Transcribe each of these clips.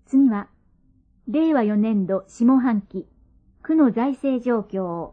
次は、令和4年度下半期、区の財政状況を。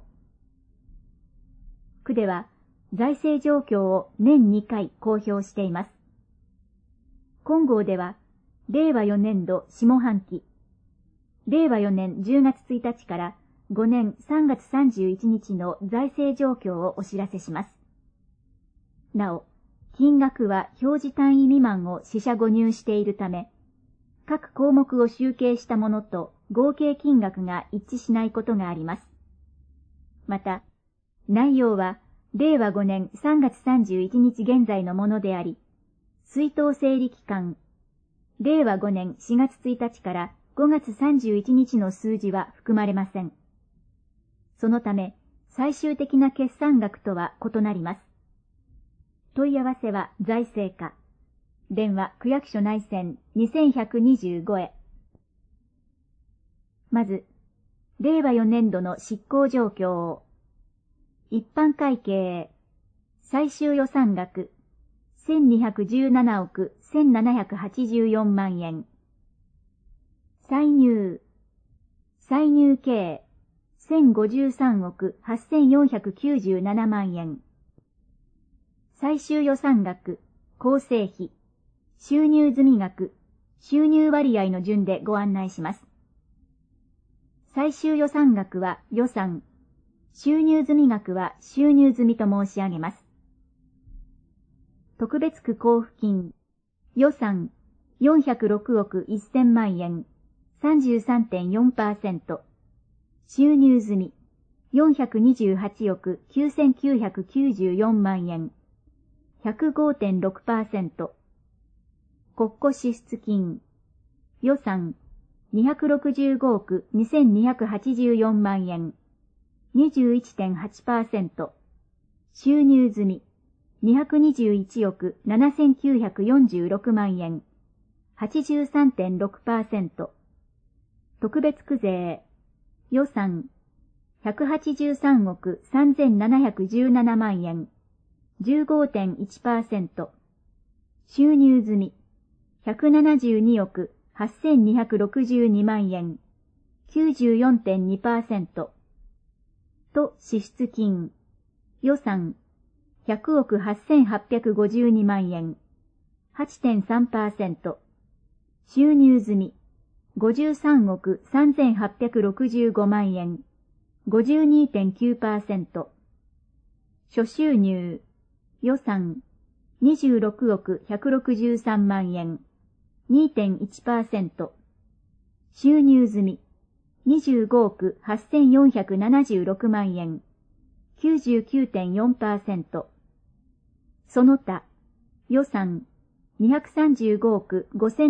区では、財政状況を年2回公表しています。今号では、令和4年度下半期、令和4年10月1日から5年3月31日の財政状況をお知らせします。なお、金額は表示単位未満を四捨五入しているため、各項目を集計したものと合計金額が一致しないことがあります。また、内容は令和5年3月31日現在のものであり、出納整理期間、令和5年4月1日から5月31日の数字は含まれません。そのため、最終的な決算額とは異なります。問い合わせは財政課。電話区役所内線2125へ。まず、令和4年度の執行状況を。一般会計、最終予算額、1217億1784万円。歳入計、1053億8497万円。最終予算額、構成費、収入済額、収入割合の順でご案内します。最終予算額は予算、収入済額は収入済と申し上げます。特別区交付金、予算、406億1000万円、33.4%、収入済、428億9994万円、105.6%、国庫支出金、予算、265億2284万円、21.8%、収入済、221億7946万円、83.6%、特別区税、予算、183億3717万円、15.1%、収入済、172億8262万円、94.2%、と支出金、予算、100億8852万円、8.3%、収入済、53億3865万円、52.9%、諸収入、予算、26億163万円、2.1%、収入済、25億8476万円、99.4%、その他、予算、235億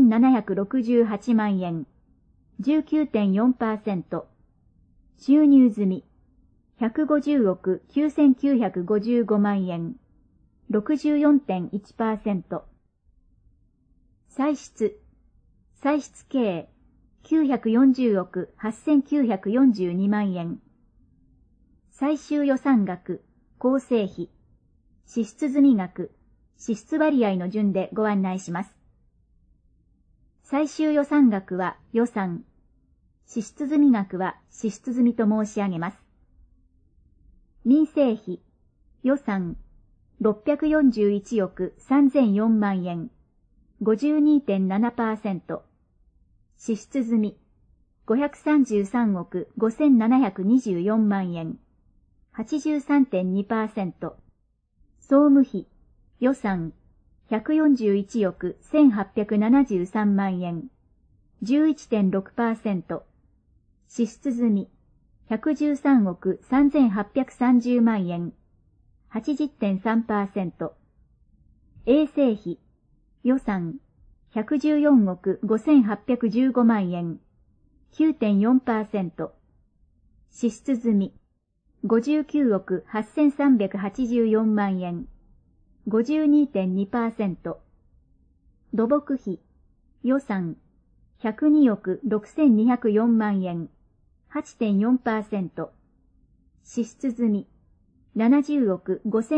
5768万円、19.4%、収入済、150億9955万円、64.1%、歳出計940億8942万円、最終予算額、構成費、支出済額、支出割合の順でご案内します。最終予算額は予算、支出済額は支出済と申し上げます。民生費、予算、641億3004万円、52.7%、支出済、533億5724万円、83.2%、総務費、予算、141億1873万円、11.6%、支出済、113億3830万円、80.3%、衛生費、予算、114億5815万円、9.4%、支出済、59億8384万円、52.2%、土木費、予算、102億6204万円、8.4%、支出済、70億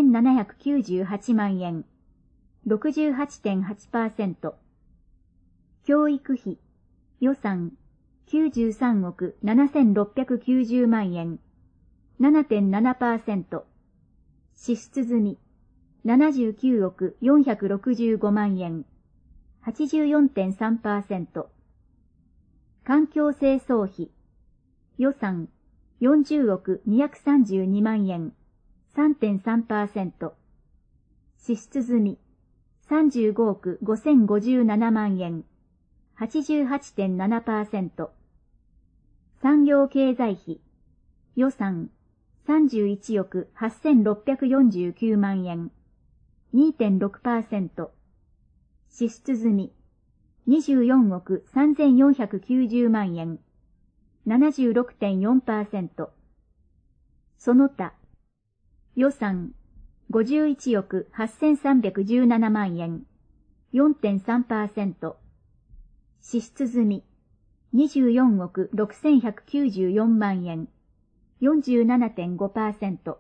5798万円、68.8%、教育費、 予算93億7690万円、7.7%。支出済み79億465万円、84.3%。環境清掃費予算40億232万円、3.3%。支出済み35億5057万円、88.7%。産業経済費予算31億8649万円、2.6%。支出済み24億3490万円、76.4%。その他予算51億8317万円、4.3%。支出済み24億6194万円、47.5%。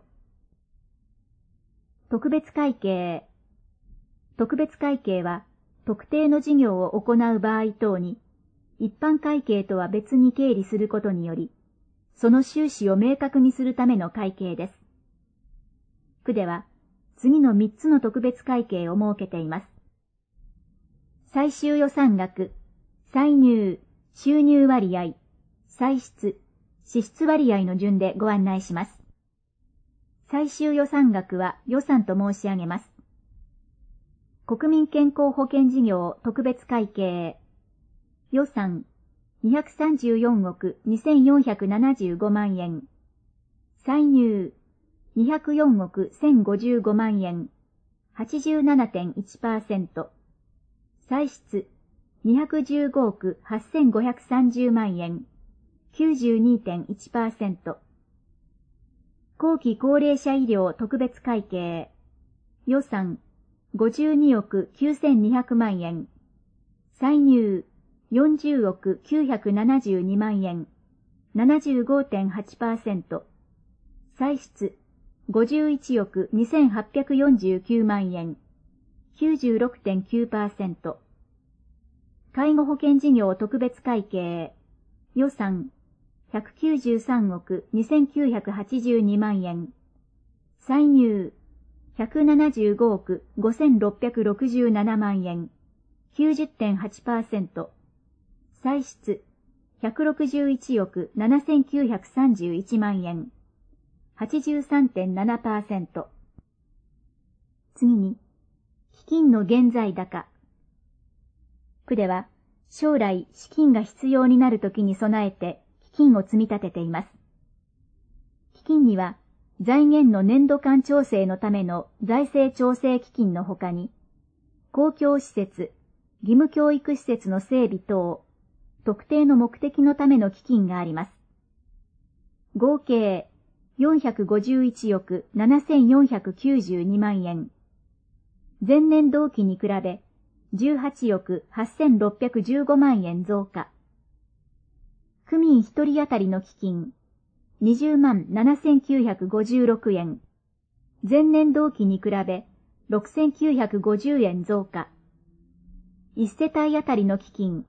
特別会計。特別会計は、特定の事業を行う場合等に、一般会計とは別に経理することにより、その収支を明確にするための会計です。区では、次の3つの特別会計を設けています。最終予算額、歳入、収入割合、歳出、支出割合の順でご案内します。最終予算額は予算と申し上げます。国民健康保険事業特別会計。予算234億2475万円。歳入204億1055万円。87.1%。歳出215億8530万円。92.1%。後期高齢者医療特別会計。予算52億9200万円。歳入40億972万円。75.8%。歳出51億2849万円。96.9%。介護保険事業特別会計。予算193億2982万円。歳入175億5667万円。90.8%。歳出161億7931万円。83.7%。次に、基金の現在高。区では、将来資金が必要になるときに備えて基金を積み立てています。基金には、財源の年度間調整のための財政調整基金のほかに、公共施設、義務教育施設の整備等、特定の目的のための基金があります。合計451億7492万円。前年同期に比べ18億8615万円増加。区民1人当たりの基金20万7956円。前年同期に比べ6950円増加。1世帯当たりの基金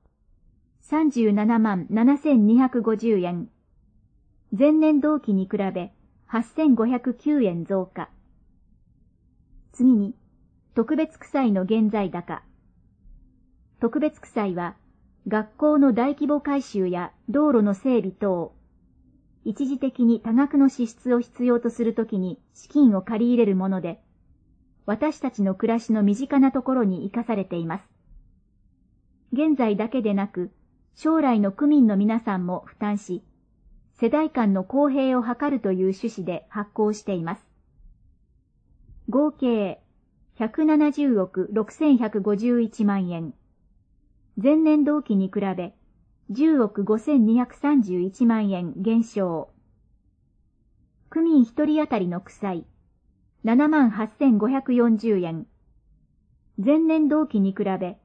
37万7250円。前年同期に比べ8509円増加。次に、特別区歳の現在高。特別区歳は、学校の大規模改修や道路の整備等、一時的に多額の支出を必要とするときに資金を借り入れるもので、私たちの暮らしの身近なところに生かされています。現在だけでなく、将来の区民の皆さんも負担し、世代間の公平を図るという趣旨で発行しています。合計170億6151万円。前年同期に比べ10億5231万円減少。区民1人当たりの区歳7万8540円。前年同期に比べ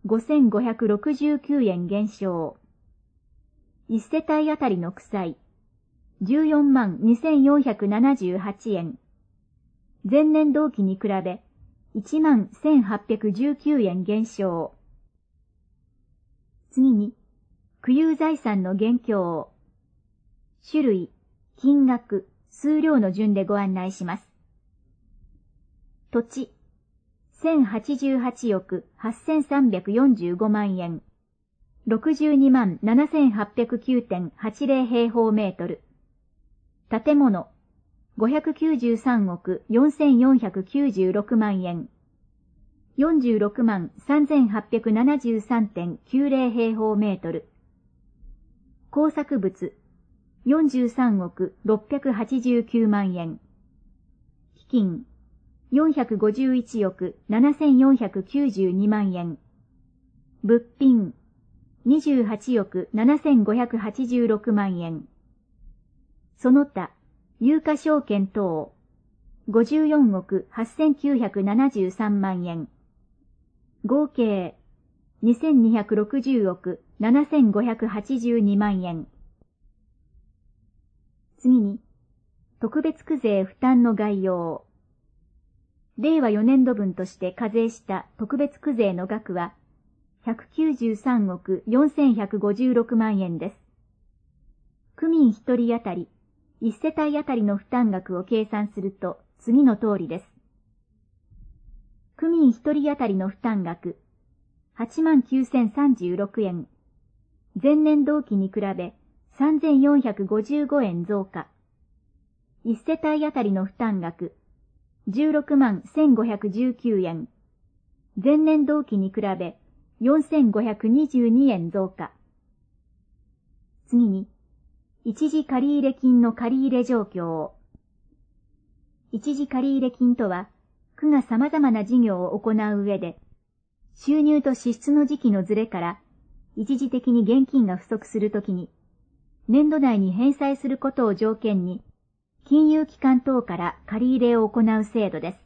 5569円減少。1世帯当たりの区歳14万2478円。前年同期に比べ1万1819円減少。次に、 区有財産の現況を、種類、金額、数量の順でご案内します。土地、1088億8345万円、62万7809.80 平方メートル。建物、593億4496万円、46万3873.90 平方メートル。工作物、43億689万円。基金、451億7492万円。物品、28億7586万円。その他、有価証券等、54億8973万円。合計、2260億7582万円。次に、特別区税負担の概要。令和4年度分として課税した特別区税の額は、193億4156万円です。区民一人当たり、一世帯当たりの負担額を計算すると次の通りです。区民一人当たりの負担額、89,036円。前年同期に比べ3,455円増加。一世帯当たりの負担額、16万1,519円。前年同期に比べ4,522円増加。次に、一時借入金の借入状況。一時借入金とは、区が様々な事業を行う上で、収入と支出の時期のずれから、一時的に現金が不足するときに、年度内に返済することを条件に、金融機関等から借り入れを行う制度です。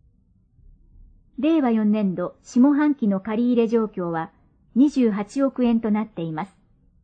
令和4年度下半期の借入状況は28億円となっています。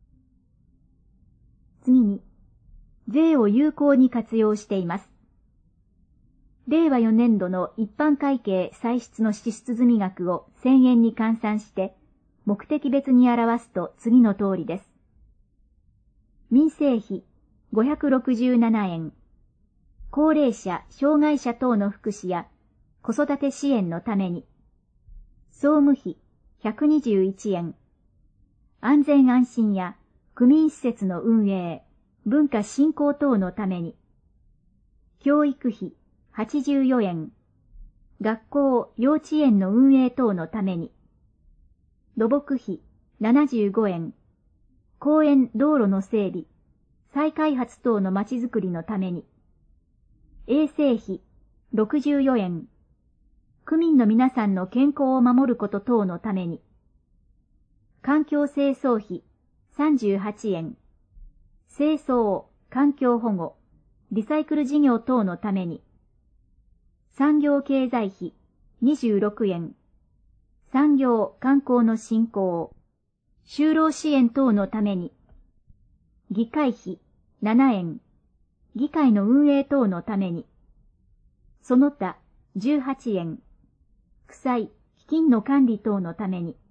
次に、税を有効に活用しています。令和4年度の一般会計歳出の支出済額を1000円に換算して、目的別に表すと次の通りです。民生費567円。高齢者、障害者等の福祉や子育て支援のために。総務費121円。安全安心や区民施設の運営、文化振興等のために。教育費84円。学校、幼稚園の運営等のために。土木費75円。公園、道路の整備、再開発等のまちづくりのために。衛生費64円。区民の皆さんの健康を守ること等のために。環境清掃費38円。清掃、環境保護、リサイクル事業等のために。産業経済費26円。産業、観光の振興、就労支援等のために。議会費7円。議会の運営等のために。その他18円。負債、基金の管理等のために。